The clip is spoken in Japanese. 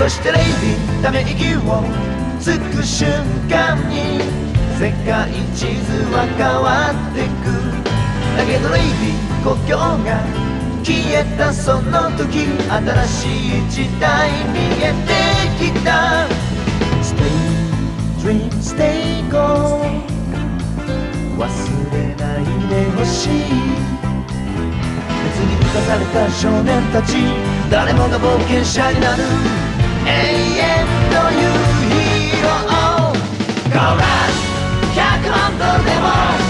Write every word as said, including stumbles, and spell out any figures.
そしてレイディため息をつく瞬間に世界地図は変わってく。だけどレイディ故郷が消えたその時新しい時代見えてきた。 Stay, dream, stay gold 忘れないでほしい。別に生かされた少年たち誰もが冒険者になる永遠というヒーロー。コーラスひゃくまんドルでも